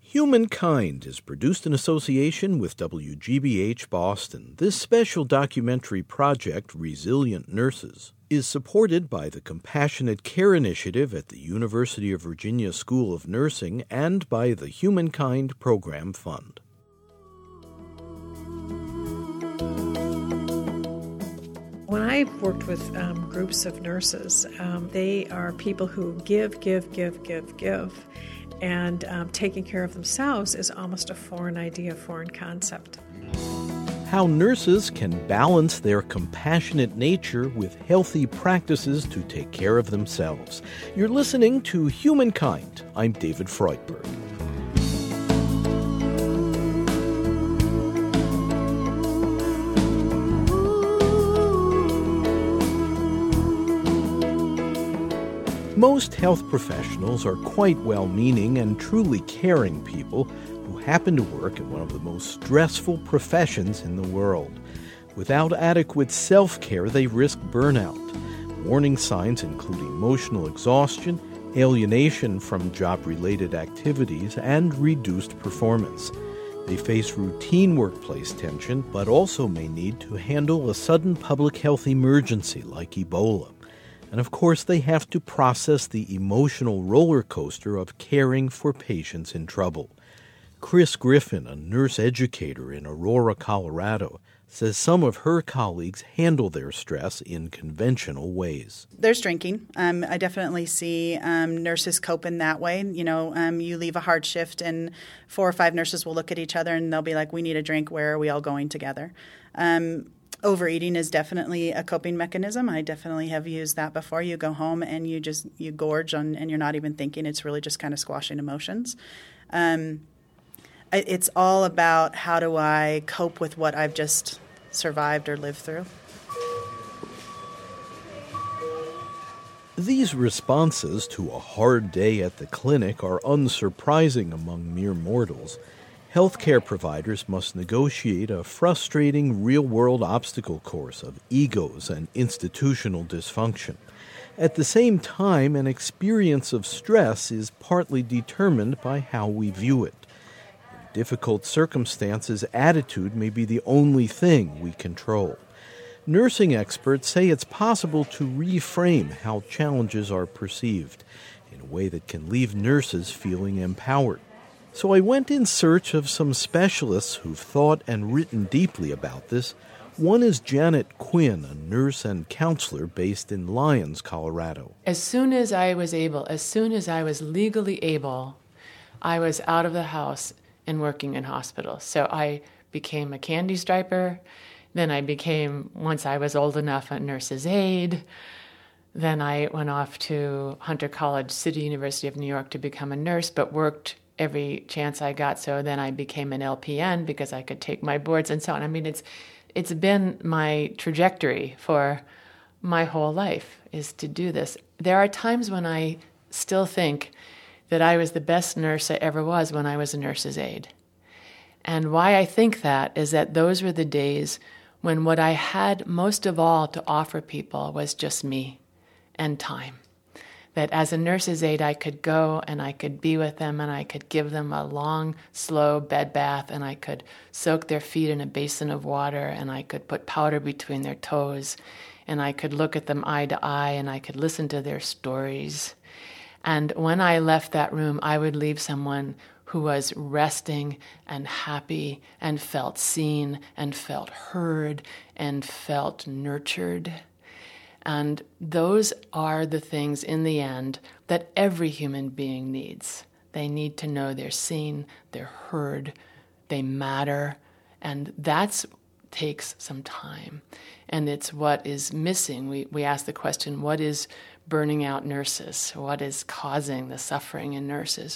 Humankind is produced in association with WGBH Boston. This special documentary project, Resilient Nurses, is supported by the Compassionate Care Initiative at the University of Virginia School of Nursing and by the Humankind Program Fund. When I've worked with groups of nurses, they are people who give. And taking care of themselves is almost a foreign idea, foreign concept. How nurses can balance their compassionate nature with healthy practices to take care of themselves. You're listening to Humankind. I'm David Freudberg. Most health professionals are quite well-meaning and truly caring people who happen to work in one of the most stressful professions in the world. Without adequate self-care, they risk burnout. Warning signs include emotional exhaustion, alienation from job-related activities, and reduced performance. They face routine workplace tension, but also may need to handle a sudden public health emergency like Ebola. And of course, they have to process the emotional roller coaster of caring for patients in trouble. Chris Griffin, a nurse educator in Aurora, Colorado, says some of her colleagues handle their stress in conventional ways. There's drinking. I definitely see nurses cope in that way. You leave a hard shift and 4 or 5 nurses will look at each other and they'll be like, we need a drink. Where are we all going together? Overeating is definitely a coping mechanism. I definitely have used that before. You go home and you gorge on, and you're not even thinking. It's really just kind of squashing emotions. It's all about how do I cope with what I've just survived or lived through. These responses to a hard day at the clinic are unsurprising among mere mortals. Healthcare providers must negotiate a frustrating real-world obstacle course of egos and institutional dysfunction. At the same time, an experience of stress is partly determined by how we view it. In difficult circumstances, attitude may be the only thing we control. Nursing experts say it's possible to reframe how challenges are perceived in a way that can leave nurses feeling empowered. So I went in search of some specialists who've thought and written deeply about this. One is Janet Quinn, a nurse and counselor based in Lyons, Colorado. As soon as I was legally able, I was out of the house and working in hospitals. So I became a candy striper. Then I became, once I was old enough, a nurse's aide. Then I went off to Hunter College, City University of New York, to become a nurse, but worked every chance I got. So then I became an LPN because I could take my boards and so on. I mean, it's been my trajectory for my whole life is to do this. There are times when I still think that I was the best nurse I ever was when I was a nurse's aide. And why I think that is that those were the days when what I had most of all to offer people was just me and time. That as a nurse's aide, I could go and I could be with them and I could give them a long, slow bed bath and I could soak their feet in a basin of water and I could put powder between their toes and I could look at them eye to eye and I could listen to their stories. And when I left that room, I would leave someone who was resting and happy and felt seen and felt heard and felt nurtured. And those are the things in the end that every human being needs. They need to know they're seen, they're heard, they matter, and that takes some time. And it's what is missing. We ask the question, what is burning out nurses? What is causing the suffering in nurses?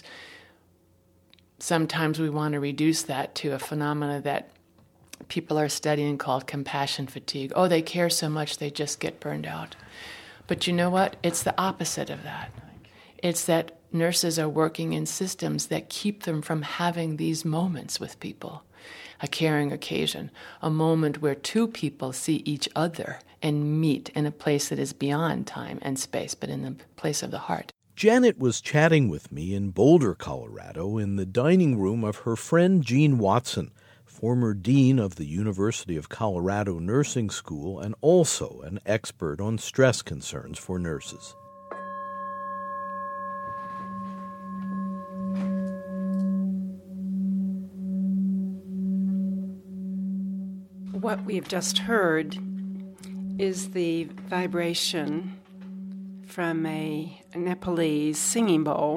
Sometimes we want to reduce that to a phenomena that people are studying called compassion fatigue. Oh, they care so much they just get burned out. But you know what? It's the opposite of that. It's that nurses are working in systems that keep them from having these moments with people. A caring occasion, a moment where 2 people see each other and meet in a place that is beyond time and space, but in the place of the heart. Janet was chatting with me in Boulder, Colorado, in the dining room of her friend Jean Watson, former dean of the University of Colorado Nursing School and also an expert on stress concerns for nurses. What we've just heard is the vibration from a Nepalese singing bowl,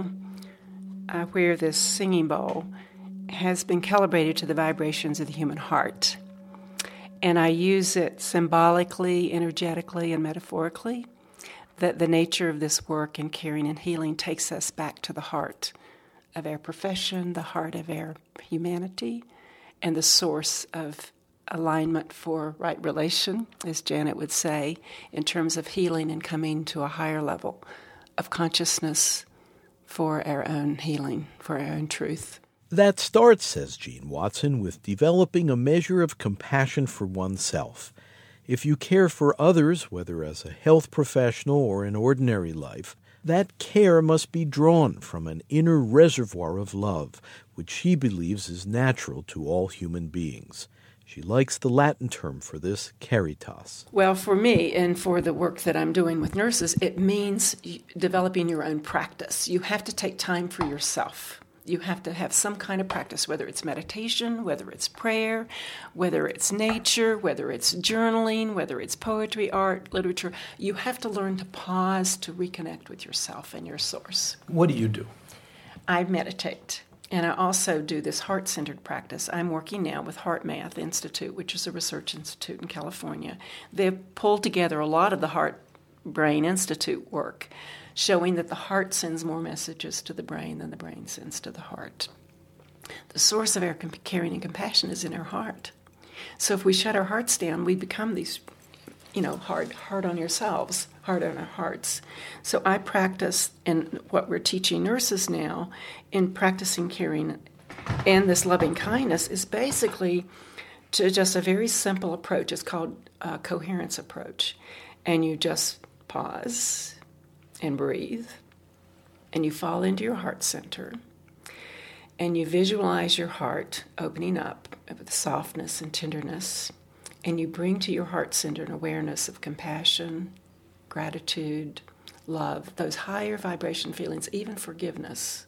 where this singing bowl has been calibrated to the vibrations of the human heart. And I use it symbolically, energetically, and metaphorically, that the nature of this work in caring and healing takes us back to the heart of our profession, the heart of our humanity, and the source of alignment for right relation, as Janet would say, in terms of healing and coming to a higher level of consciousness for our own healing, for our own truth. That starts, says Jean Watson, with developing a measure of compassion for oneself. If you care for others, whether as a health professional or in ordinary life, that care must be drawn from an inner reservoir of love, which she believes is natural to all human beings. She likes the Latin term for this, caritas. Well, for me and for the work that I'm doing with nurses, it means developing your own practice. You have to take time for yourself. You have to have some kind of practice, whether it's meditation, whether it's prayer, whether it's nature, whether it's journaling, whether it's poetry, art, literature. You have to learn to pause to reconnect with yourself and your source. What do you do? I meditate. And I also do this heart-centered practice. I'm working now with HeartMath Institute, which is a research institute in California. They've pulled together a lot of the Heart Brain Institute work, showing that the heart sends more messages to the brain than the brain sends to the heart. The source of our caring and compassion is in our heart. So if we shut our hearts down, we become these, hard on yourselves, hard on our hearts. So I practice, and what we're teaching nurses now in practicing caring and this loving kindness is basically to just a very simple approach. It's called a coherence approach. And you just pause and breathe, and you fall into your heart center, and you visualize your heart opening up with softness and tenderness, and you bring to your heart center an awareness of compassion, gratitude, love, those higher vibration feelings, even forgiveness.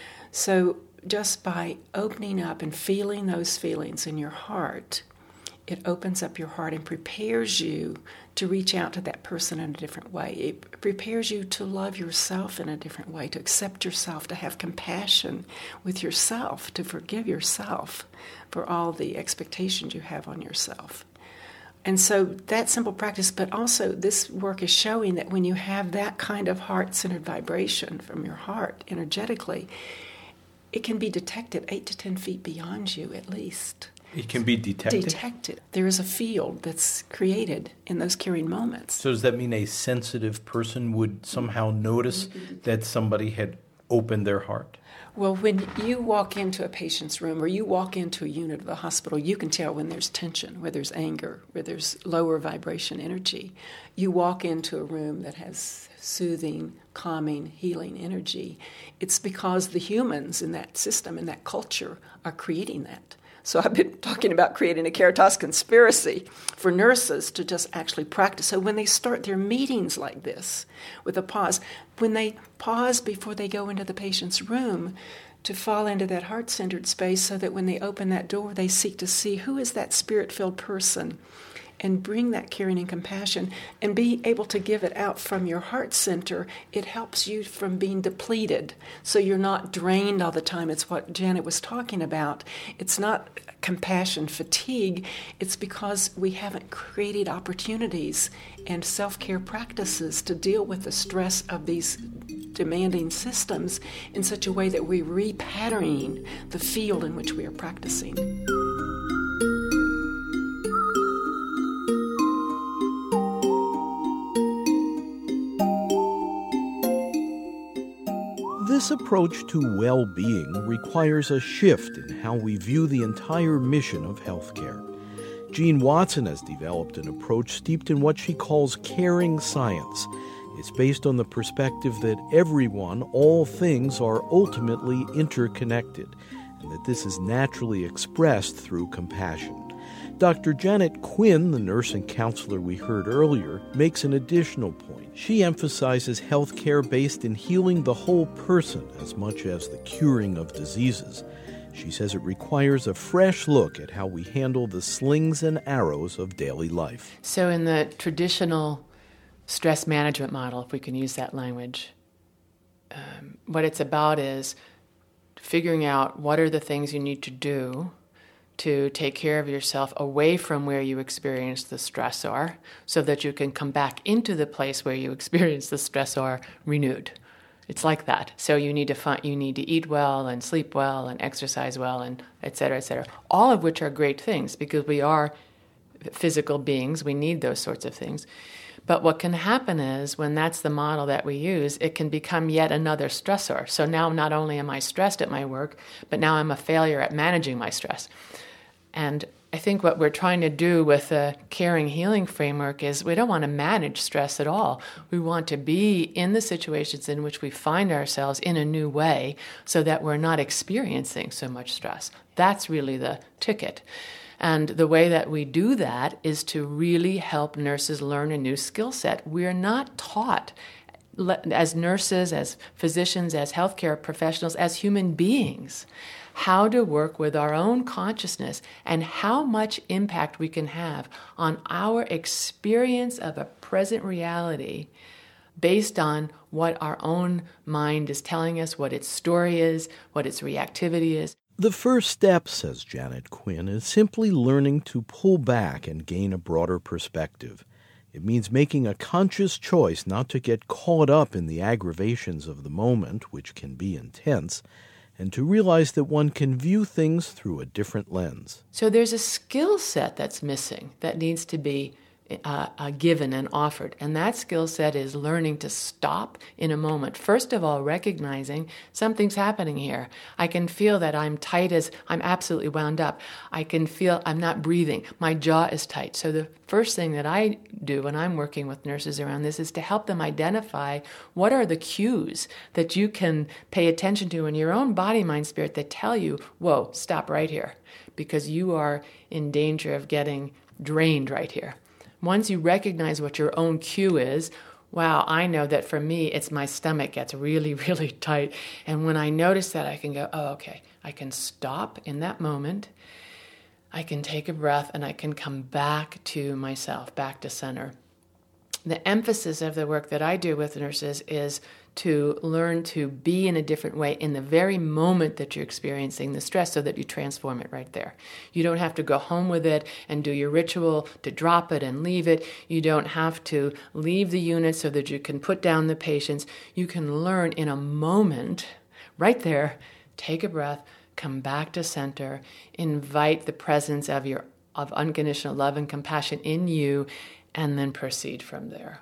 So just by opening up and feeling those feelings in your heart, it opens up your heart and prepares you to reach out to that person in a different way. It prepares you to love yourself in a different way, to accept yourself, to have compassion with yourself, to forgive yourself for all the expectations you have on yourself. And so that simple practice, but also this work is showing that when you have that kind of heart-centered vibration from your heart energetically, it can be detected 8 to 10 feet beyond you at least. It can be detected? Detected. There is a field that's created in those caring moments. So does that mean a sensitive person would somehow notice that somebody had opened their heart? Well, when you walk into a patient's room or you walk into a unit of a hospital, you can tell when there's tension, where there's anger, where there's lower vibration energy. You walk into a room that has soothing, calming, healing energy. It's because the humans in that system, in that culture, are creating that. So I've been talking about creating a Caritas conspiracy for nurses to just actually practice. So when they start their meetings like this, with a pause, when they pause before they go into the patient's room, to fall into that heart-centered space so that when they open that door, they seek to see who is that spirit-filled person and bring that caring and compassion and be able to give it out from your heart center. It helps you from being depleted, so you're not drained all the time. It's what Janet was talking about. It's not compassion fatigue. It's because we haven't created opportunities and self-care practices to deal with the stress of these demanding systems in such a way that we're repatterning the field in which we are practicing. This approach to well-being requires a shift in how we view the entire mission of healthcare. Jean Watson has developed an approach steeped in what she calls caring science. It's based on the perspective that everyone, all things, are ultimately interconnected, and that this is naturally expressed through compassion. Dr. Janet Quinn, the nursing counselor we heard earlier, makes an additional point. She emphasizes health care based in healing the whole person as much as the curing of diseases. She says it requires a fresh look at how we handle the slings and arrows of daily life. So in the traditional stress management model, if we can use that language, what it's about is figuring out what are the things you need to do to take care of yourself away from where you experience the stressor so that you can come back into the place where you experience the stressor renewed. It's like that. So you need to eat well and sleep well and exercise well and et cetera, all of which are great things because we are physical beings. We need those sorts of things. But what can happen is when that's the model that we use, it can become yet another stressor. So now not only am I stressed at my work, but now I'm a failure at managing my stress. And I think what we're trying to do with the caring healing framework is we don't want to manage stress at all. We want to be in the situations in which we find ourselves in a new way so that we're not experiencing so much stress. That's really the ticket. And the way that we do that is to really help nurses learn a new skill set. We're not taught as nurses, as physicians, as healthcare professionals, as human beings, how to work with our own consciousness and how much impact we can have on our experience of a present reality based on what our own mind is telling us, what its story is, what its reactivity is. The first step, says Janet Quinn, is simply learning to pull back and gain a broader perspective. It means making a conscious choice not to get caught up in the aggravations of the moment, which can be intense, and to realize that one can view things through a different lens. So there's a skill set that's missing that needs to be given and offered. And that skill set is learning to stop in a moment. First of all, recognizing something's happening here. I can feel that I'm tight as I'm absolutely wound up. I can feel I'm not breathing. My jaw is tight. So the first thing that I do when I'm working with nurses around this is to help them identify what are the cues that you can pay attention to in your own body, mind, spirit that tell you, whoa, stop right here, because you are in danger of getting drained right here. Once you recognize what your own cue is, wow, I know that for me, it's my stomach gets really, really tight. And when I notice that, I can go, oh, okay, I can stop in that moment. I can take a breath and I can come back to myself, back to center. The emphasis of the work that I do with nurses is to learn to be in a different way in the very moment that you're experiencing the stress so that you transform it right there. You don't have to go home with it and do your ritual to drop it and leave it. You don't have to leave the unit so that you can put down the patients. You can learn in a moment, right there, take a breath, come back to center, invite the presence of unconditional love and compassion in you, and then proceed from there.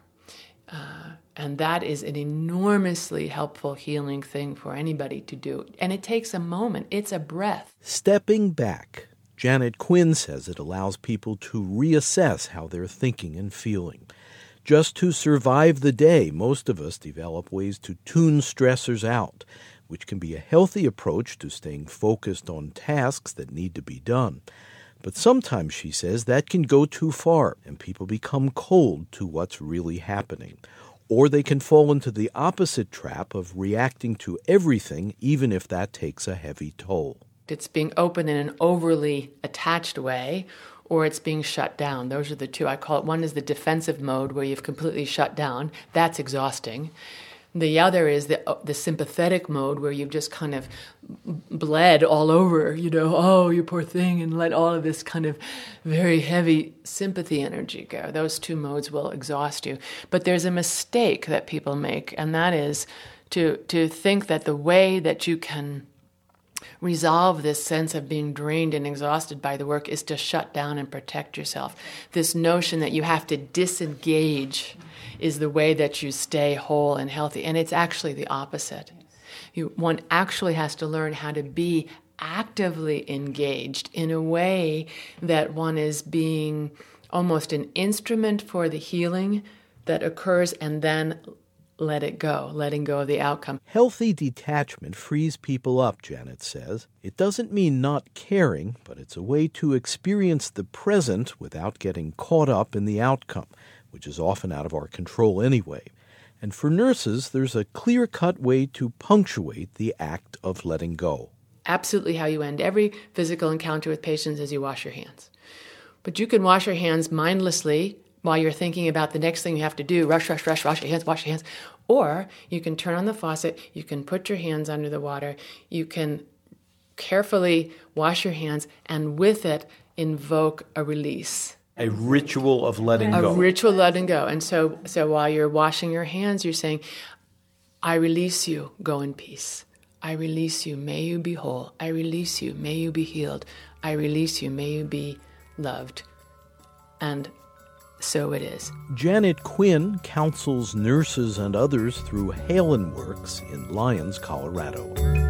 And that is an enormously helpful healing thing for anybody to do. And it takes a moment. It's a breath. Stepping back. Janet Quinn says it allows people to reassess how they're thinking and feeling. Just to survive the day, most of us develop ways to tune stressors out, which can be a healthy approach to staying focused on tasks that need to be done. But sometimes, she says, that can go too far, and people become cold to what's really happening. Or they can fall into the opposite trap of reacting to everything, even if that takes a heavy toll. It's being open in an overly attached way, or it's being shut down. Those are the two. I call it, one is the defensive mode, where you've completely shut down. That's exhausting. The other is the sympathetic mode, where you've just kind of bled all over, oh, you poor thing, and let all of this kind of very heavy sympathy energy go. Those two modes will exhaust you. But there's a mistake that people make, and that is to think that the way that you can resolve this sense of being drained and exhausted by the work is to shut down and protect yourself. This notion that you have to disengage is the way that you stay whole and healthy. And it's actually the opposite. One actually has to learn how to be actively engaged in a way that one is being almost an instrument for the healing that occurs and then let it go, letting go of the outcome. Healthy detachment frees people up, Janet says. It doesn't mean not caring, but it's a way to experience the present without getting caught up in the outcome, which is often out of our control anyway. And for nurses, there's a clear-cut way to punctuate the act of letting go. Absolutely how you end every physical encounter with patients is you wash your hands. But you can wash your hands mindlessly while you're thinking about the next thing you have to do. Rush, wash your hands. Or you can turn on the faucet, you can put your hands under the water, you can carefully wash your hands, and with it invoke a release. A ritual of letting go. A ritual of letting go. And so while you're washing your hands, you're saying, I release you, go in peace. I release you, may you be whole. I release you, may you be healed. I release you, may you be loved. And so it is. Janet Quinn counsels nurses and others through Halen Works in Lyons, Colorado.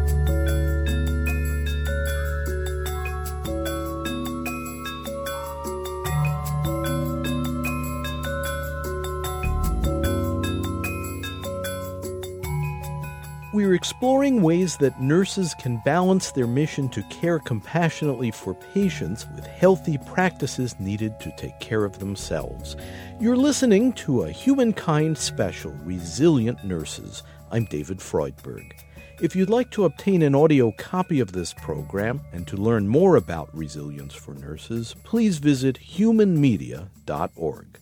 We're exploring ways that nurses can balance their mission to care compassionately for patients with healthy practices needed to take care of themselves. You're listening to a Humankind special, Resilient Nurses. I'm David Freudberg. If you'd like to obtain an audio copy of this program and to learn more about resilience for nurses, please visit humanmedia.org.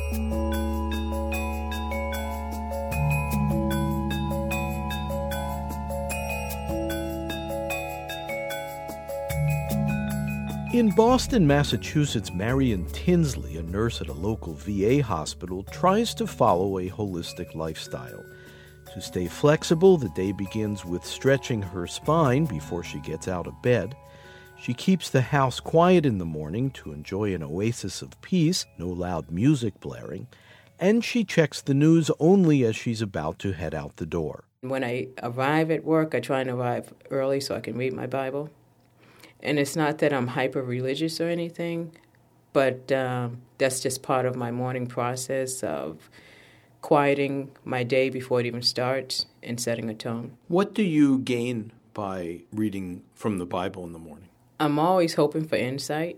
In Boston, Massachusetts, Marion Tinsley, a nurse at a local VA hospital, tries to follow a holistic lifestyle. To stay flexible, the day begins with stretching her spine before she gets out of bed. She keeps the house quiet in the morning to enjoy an oasis of peace, no loud music blaring, and she checks the news only as she's about to head out the door. When I arrive at work, I try and arrive early so I can read my Bible. And it's not that I'm hyper-religious or anything, but that's just part of my morning process of quieting my day before it even starts and setting a tone. What do you gain by reading from the Bible in the morning? I'm always hoping for insight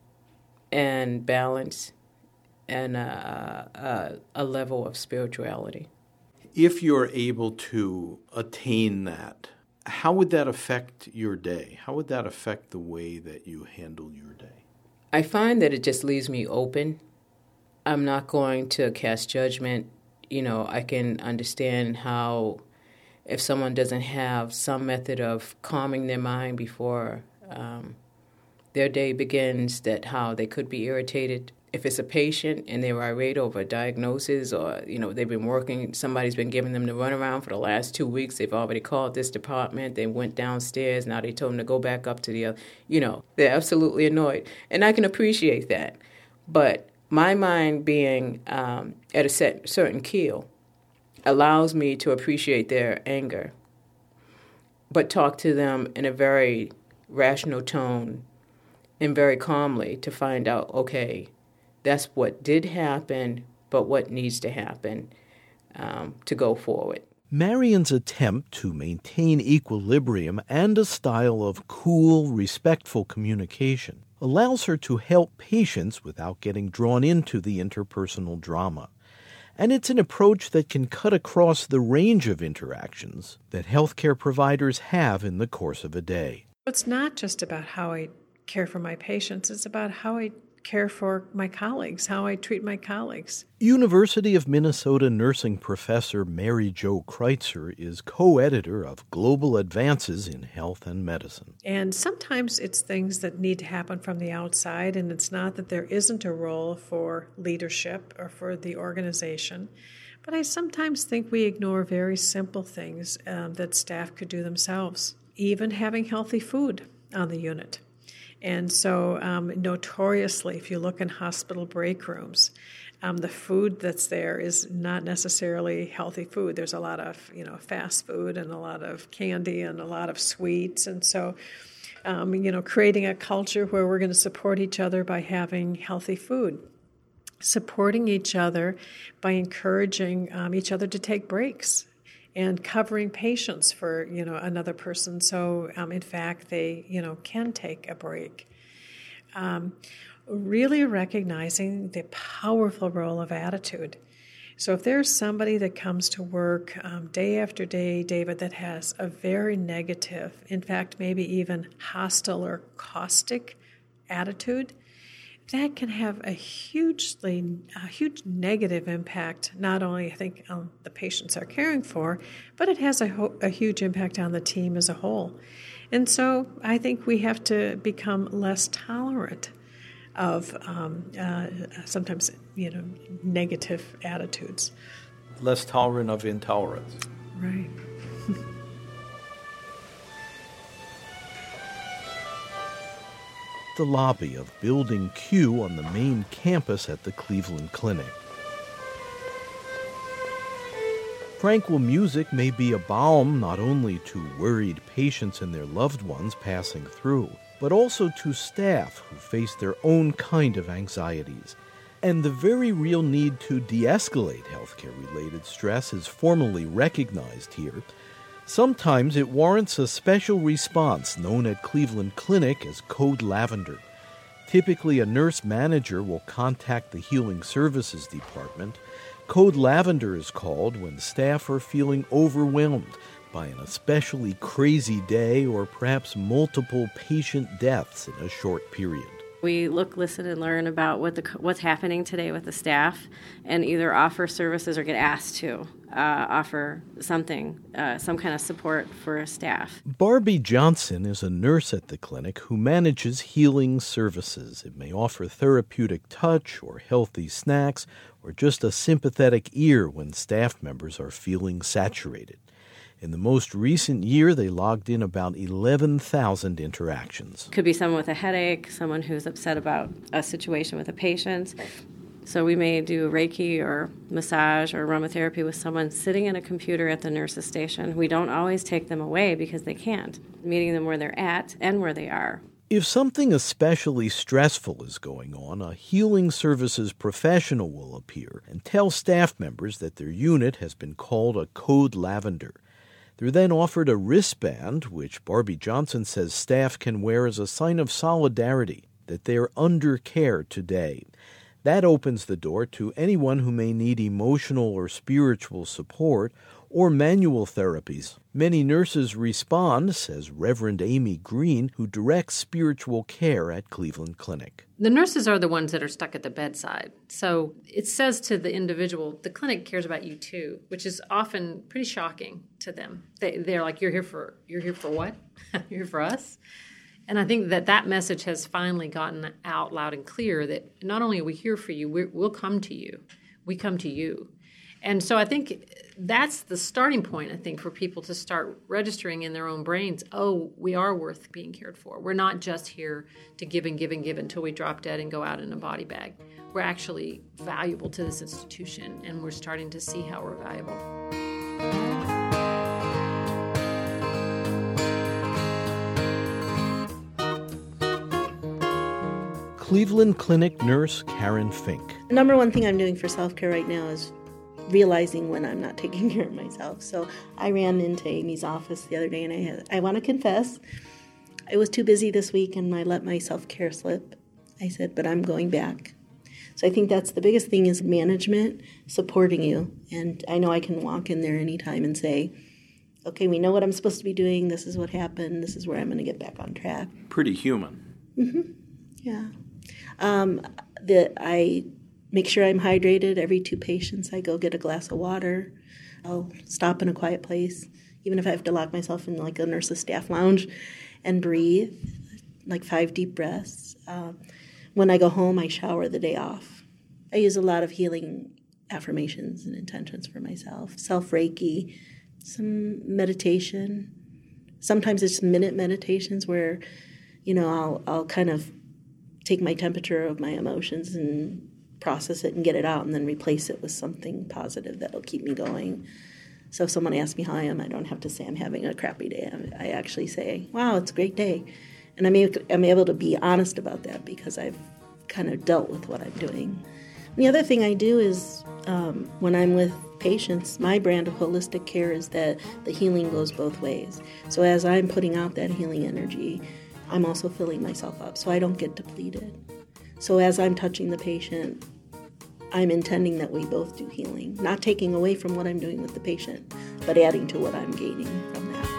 and balance and a level of spirituality. If you're able to attain that, how would that affect your day? How would that affect the way that you handle your day? I find that it just leaves me open. I'm not going to cast judgment. I can understand how if someone doesn't have some method of calming their mind before their day begins, that how they could be irritated. If it's a patient and they're irate over a diagnosis or, they've been working, somebody's been giving them the runaround for the last 2 weeks, they've already called this department, they went downstairs, now they told them to go back up to the other, they're absolutely annoyed. And I can appreciate that. But my mind being at a certain keel allows me to appreciate their anger, but talk to them in a very rational tone and very calmly to find out, okay, that's what did happen, but what needs to happen to go forward. Marion's attempt to maintain equilibrium and a style of cool, respectful communication allows her to help patients without getting drawn into the interpersonal drama. And it's an approach that can cut across the range of interactions that healthcare providers have in the course of a day. It's not just about how I care for my patients, it's about how I care for my colleagues, how I treat my colleagues. University of Minnesota nursing professor Mary Jo Kreitzer is co-editor of Global Advances in Health and Medicine. And sometimes it's things that need to happen from the outside, and it's not that there isn't a role for leadership or for the organization. But I sometimes think we ignore very simple things that staff could do themselves, even having healthy food on the unit. And so notoriously, if you look in hospital break rooms, the food that's there is not necessarily healthy food. There's a lot of, fast food and a lot of candy and a lot of sweets. And so, creating a culture where we're going to support each other by having healthy food. supporting each other by encouraging each other to take breaks and covering patients for another person. So in fact, they can take a break. Really recognizing the powerful role of attitude. So if there's somebody that comes to work day after day, David, that has a very negative, in fact, maybe even hostile or caustic attitude, that can have a huge negative impact, not only, I think, on the patients they're caring for, but it has a huge impact on the team as a whole. And so I think we have to become less tolerant of sometimes, negative attitudes. Less tolerant of intolerance. Right. The lobby of Building Q on the main campus at the Cleveland Clinic. Tranquil music may be a balm not only to worried patients and their loved ones passing through, but also to staff who face their own kind of anxieties. And the very real need to de-escalate healthcare-related stress is formally recognized here. Sometimes it warrants a special response known at Cleveland Clinic as Code Lavender. Typically, a nurse manager will contact the Healing Services Department. Code Lavender is called when staff are feeling overwhelmed by an especially crazy day or perhaps multiple patient deaths in a short period. We look, listen, and learn about what's happening today with the staff and either offer services or get asked to offer something, some kind of support for staff. Barbie Johnson is a nurse at the clinic who manages Healing Services. It may offer therapeutic touch or healthy snacks or just a sympathetic ear when staff members are feeling saturated. In the most recent year, they logged in about 11,000 interactions. Could be someone with a headache, someone who's upset about a situation with a patient. So we may do Reiki or massage or aromatherapy with someone sitting in a computer at the nurse's station. We don't always take them away because they can't, meeting them where they're at and where they are. If something especially stressful is going on, a Healing Services professional will appear and tell staff members that their unit has been called a Code Lavender. They're then offered a wristband, which Barbie Johnson says staff can wear as a sign of solidarity, that they are under care today. That opens the door to anyone who may need emotional or spiritual support or manual therapies. Many nurses respond, says Reverend Amy Green, who directs spiritual care at Cleveland Clinic. The nurses are the ones that are stuck at the bedside. So it says to the individual, the clinic cares about you too, which is often pretty shocking to them. They're like, you're here for what? You're here for us? And I think that message has finally gotten out loud and clear that not only are we here for you, we'll come to you. We come to you. And so I think that's the starting point, I think, for people to start registering in their own brains, oh, we are worth being cared for. We're not just here to give and give and give until we drop dead and go out in a body bag. We're actually valuable to this institution, and we're starting to see how we're valuable. Cleveland Clinic nurse Karen Fink. The number one thing I'm doing for self-care right now is realizing when I'm not taking care of myself. So I ran into Amy's office the other day, and I want to confess, I was too busy this week and I let my self-care slip. I said, but I'm going back. So I think that's the biggest thing is management supporting you. And I know I can walk in there anytime and say, okay, we know what I'm supposed to be doing. This is what happened. This is where I'm going to get back on track. Pretty human. Mm-hmm. Yeah. I make sure I'm hydrated. Every 2 patients, I go get a glass of water. I'll stop in a quiet place, even if I have to lock myself in like a nurse's staff lounge and breathe, like 5 deep breaths. When I go home, I shower the day off. I use a lot of healing affirmations and intentions for myself. Self-Reiki, some meditation. Sometimes it's minute meditations where, I'll kind of take my temperature of my emotions and process it and get it out and then replace it with something positive that'll keep me going. So if someone asks me how I am, I don't have to say I'm having a crappy day. I actually say, wow, it's a great day. And I'm able to be honest about that because I've kind of dealt with what I'm doing. The other thing I do is when I'm with patients, my brand of holistic care is that the healing goes both ways. So as I'm putting out that healing energy, I'm also filling myself up so I don't get depleted. So as I'm touching the patient, I'm intending that we both do healing, not taking away from what I'm doing with the patient, but adding to what I'm gaining from that.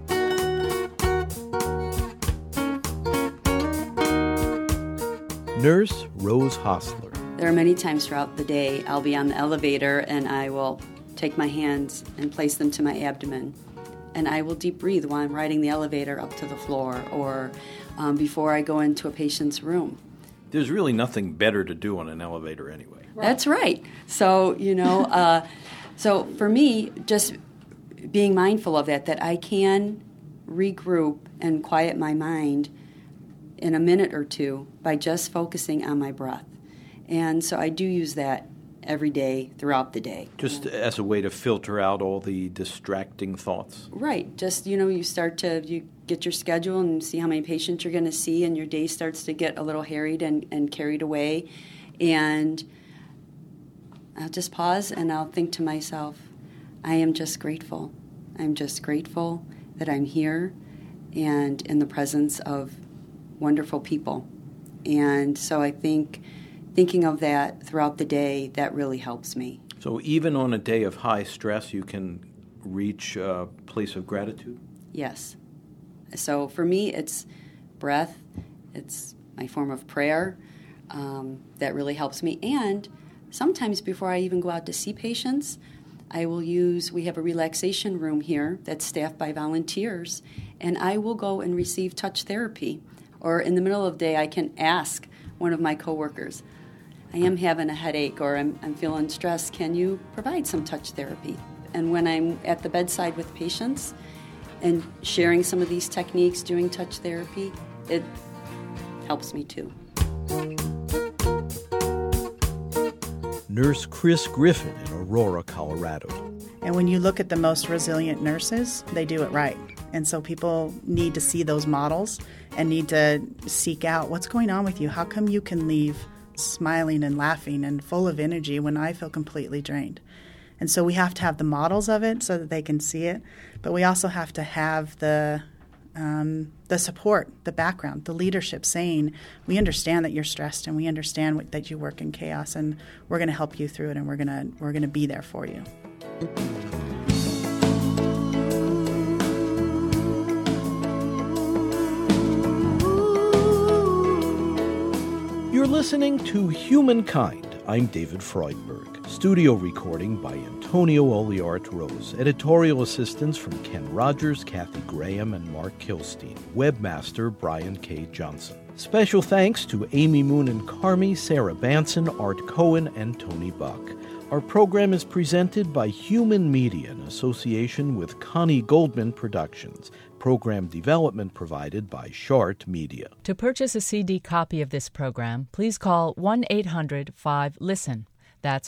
Nurse Rose Hostler. There are many times throughout the day I'll be on the elevator and I will take my hands and place them to my abdomen. And I will deep breathe while I'm riding the elevator up to the floor or before I go into a patient's room. There's really nothing better to do on an elevator anyway. That's right. So, so for me, just being mindful of that I can regroup and quiet my mind in a minute or two by just focusing on my breath. And so I do use that every day throughout the day. Just as a way to filter out all the distracting thoughts. Right. Just, you get your schedule and see how many patients you're going to see, and your day starts to get a little harried and carried away. And I'll just pause and I'll think to myself, I am just grateful. I'm just grateful that I'm here and in the presence of wonderful people. And so I think thinking of that throughout the day, that really helps me. So even on a day of high stress, you can reach a place of gratitude? Yes. So for me, it's breath. It's my form of prayer that really helps me. And sometimes before I even go out to see patients, we have a relaxation room here that's staffed by volunteers, and I will go and receive touch therapy. Or in the middle of the day, I can ask one of my coworkers, I am having a headache or I'm feeling stressed, can you provide some touch therapy? And when I'm at the bedside with patients and sharing some of these techniques, doing touch therapy, it helps me too. Nurse Chris Griffin in Aurora, Colorado. And when you look at the most resilient nurses, they do it right. And so people need to see those models and need to seek out what's going on with you. How come you can leave smiling and laughing and full of energy when I feel completely drained? And so we have to have the models of it so that they can see it. But we also have to have the support, the background, the leadership saying, we understand that you're stressed and we understand that you work in chaos, and we're going to help you through it, and we're going to be there for you. You're listening to Humankind. I'm David Freudberg. Studio recording by Antonio Oliart Rose. Editorial assistance from Ken Rogers, Kathy Graham, and Mark Kilstein. Webmaster Brian K. Johnson. Special thanks to Amy Moon and Carmi, Sarah Banson, Art Cohen, and Tony Buck. Our program is presented by Human Media in association with Connie Goldman Productions. Program development provided by Shart Media. To purchase a CD copy of this program, please call 1-800-5LISTEN. That's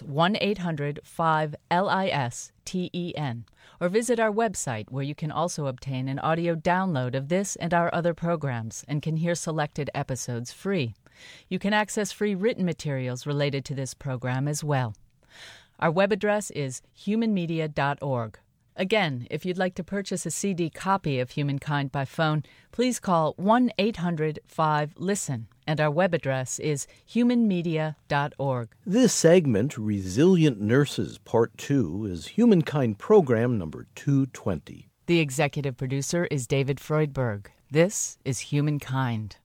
1-800-5LISTEN. Or visit our website, where you can also obtain an audio download of this and our other programs and can hear selected episodes free. You can access free written materials related to this program as well. Our web address is humanmedia.org. Again, if you'd like to purchase a CD copy of Humankind by phone, please call 1-800-5LISTEN, and our web address is humanmedia.org. This segment, Resilient Nurses Part 2, is Humankind Program number 220. The executive producer is David Freudberg. This is Humankind.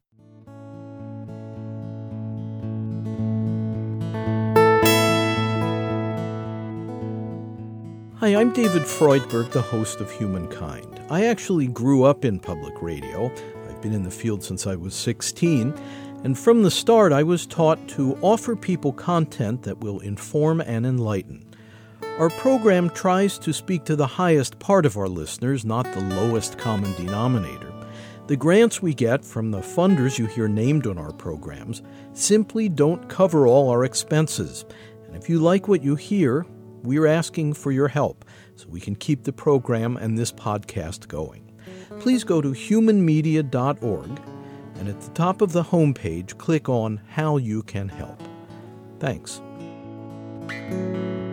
Hi, I'm David Freudberg, the host of Humankind. I actually grew up in public radio. I've been in the field since I was 16, and from the start I was taught to offer people content that will inform and enlighten. Our program tries to speak to the highest part of our listeners, not the lowest common denominator. The grants we get from the funders you hear named on our programs simply don't cover all our expenses. And if you like what you hear, we're asking for your help so we can keep the program and this podcast going. Please go to humanmedia.org, and at the top of the homepage, click on How You Can Help. Thanks. Bye.